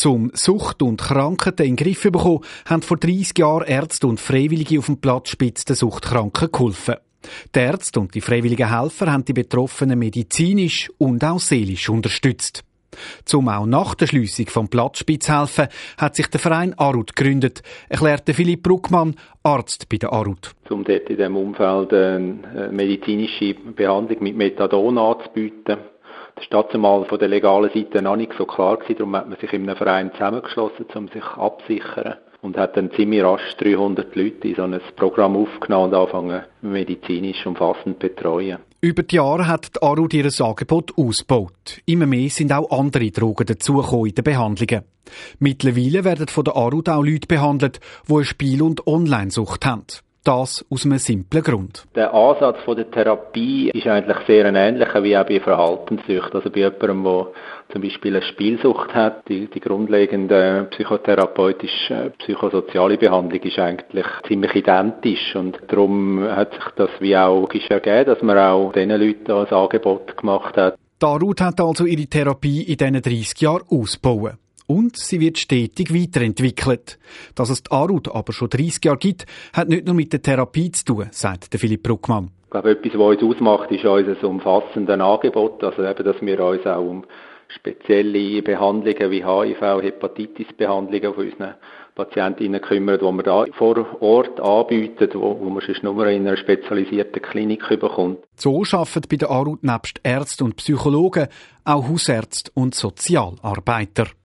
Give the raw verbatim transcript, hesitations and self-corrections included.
Zum Sucht und Krankheiten in den Griff zu bekommen, haben vor dreissig Jahren Ärzte und Freiwillige auf dem Platz Spitz den Suchtkranken geholfen. Die Ärzte und die freiwilligen Helfer haben die Betroffenen medizinisch und auch seelisch unterstützt. Zum auch nach der Schliessung vom Platz Spitz helfen, hat sich der Verein Arut gegründet, erklärte Philipp Bruckmann, Arzt bei der Arut. Um dort in diesem Umfeld eine medizinische Behandlung mit Methadon anzubieten. Das war dazumal von der legalen Seite noch nicht so klar gewesen, darum hat man sich in einem Verein zusammengeschlossen, um sich abzusichern. Und hat dann ziemlich rasch dreihundert Leute in so ein Programm aufgenommen und angefangen, medizinisch umfassend zu betreuen. Über die Jahre hat die Arut ihr Angebot ausgebaut. Immer mehr sind auch andere Drogen dazugekommen in den Behandlungen. Mittlerweile werden von der Arut auch Leute behandelt, die eine Spiel- und Online-Sucht haben. Das aus einem simplen Grund. Der Ansatz von der Therapie ist eigentlich sehr ähnlich wie auch bei Verhaltenssüchten. Also bei jemandem, der zum Beispiel eine Spielsucht hat, die, die grundlegende psychotherapeutische, psychosoziale Behandlung ist eigentlich ziemlich identisch. Und darum hat sich das wie auch logisch ergeben, dass man auch diesen Leuten ein Angebot gemacht hat. Die Arut hat also ihre Therapie in diesen dreissig Jahren ausgebaut. Und sie wird stetig weiterentwickelt. Dass es die Arut aber schon dreissig Jahre gibt, hat nicht nur mit der Therapie zu tun, sagt der Philipp Bruckmann. Ich glaube, etwas, was uns ausmacht, ist unser umfassendes Angebot. Also eben, dass wir uns auch um spezielle Behandlungen wie H I V, Hepatitis-Behandlungen von unseren Patientinnen kümmern, die wir da vor Ort anbieten, wo, wo man sonst nur in einer spezialisierten Klinik bekommt. So arbeiten bei der Arut nebst Ärzten und Psychologen auch Hausärzte und Sozialarbeiter.